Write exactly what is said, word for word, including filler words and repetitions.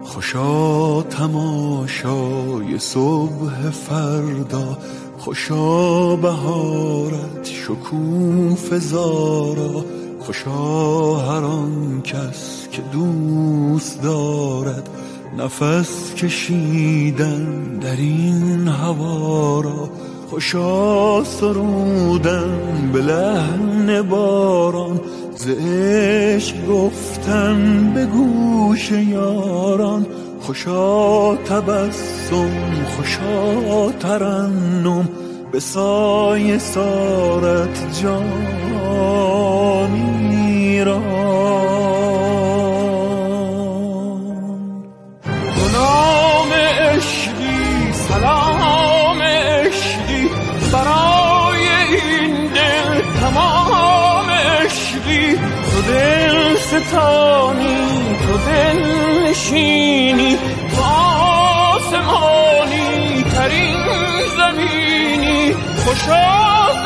خوشا تماشای صبح فردا، خوشا بهارت شکوفه زارا، خوشا هر آن کس که دوست دارد نفس کشیدن در این هوا را، خوشا سرودن به لحن باران، ز عشق گفتن به گوش یاران، خوشا تبسم خوشا ترنم به سایه سارت جانی را. تو نام عشقی سلام عشقی برای این دل تمام عشقی، تو دل ستانی تو دل نشینی، تو آسمانی ترین زمینی، خوشا